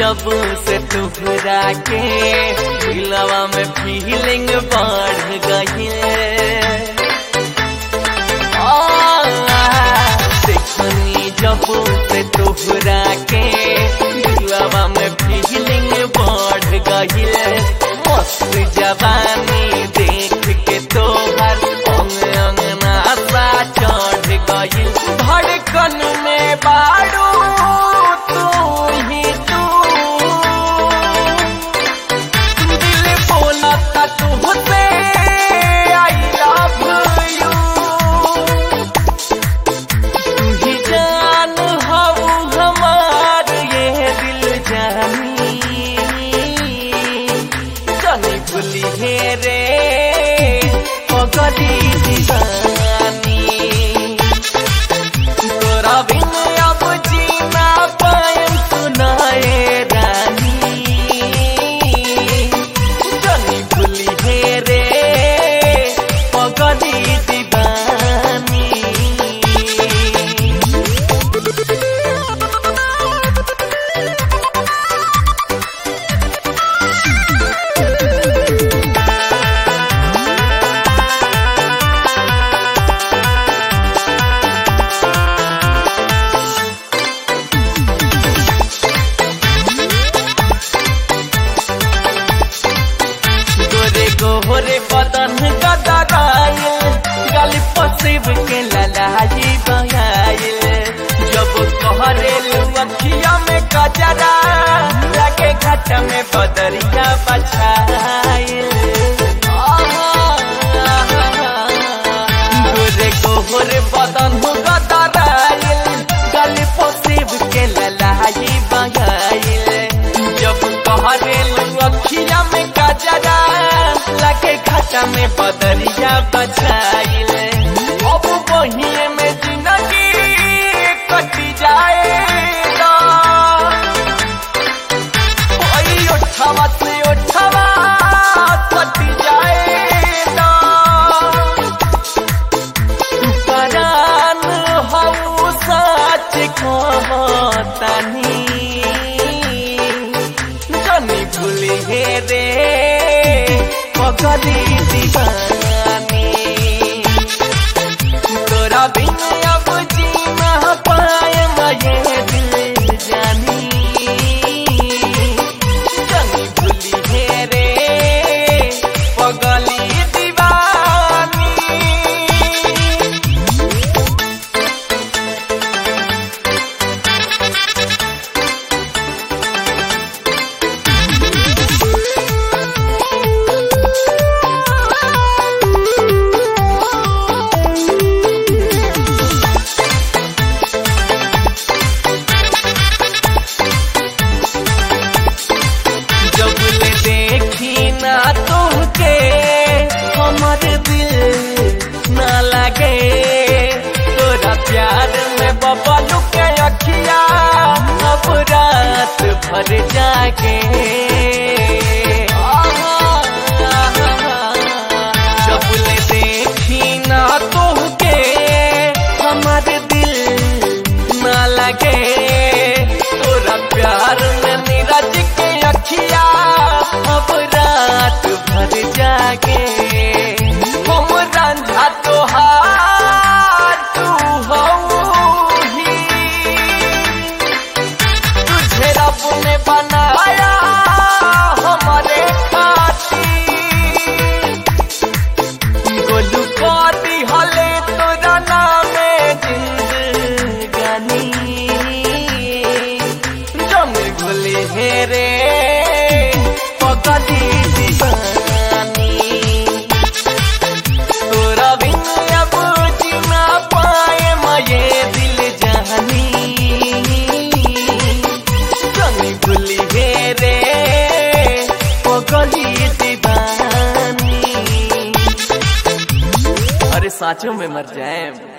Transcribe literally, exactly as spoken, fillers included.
जब से तुहरा के दिलवा में फीलिंग बढ़ गई। देखनी जब से तुहरा के दिलवा में फीलिंग बढ़ गई। मस्त जवानी देख के तोहर अंग अंग नासा चढ़ गई। धड़कन में बारू गोरे बदन गदराइल गली पसिब के ललाई बहाइल। जब कहरेलू अखिया में गजरा लगे घट में बदरिया बछाइल। गोरे गोरे बदन गदराइल गली पसिब के ललाई बहाइल। जब कहरेलू अखिया में गजरा लगे घाटा में बदरिया बछाइल। अब बहिए में जिंदगी कटी जाएगा। ओई उठावा से उठावा कटी जाएगा। परान हम सच कहतानी जनी भूली हे रे पगली दीवानी। तोरा बिन अब जीना पाए ये दिल जानी। जनी भूली है रे पगली दीवानी। प्यार में बबलू के अखिया अब रात भर जागे। जब ले देखी ना तुहके हमारे दिल ना लगे। तोरा प्यार में नीरज के अखिया अब रात भर जागे। हम रंझा तोहार ने बनाया हमारे खातिर। गोलू पाती हले तोरा नामे जिंदगानी। जम भूली है रे पगली दीवानी। तोरा बिन अब जीना पाए ये दिल जानी। भूली है रे पगली दीवानी। अरे साचों में मर जाए।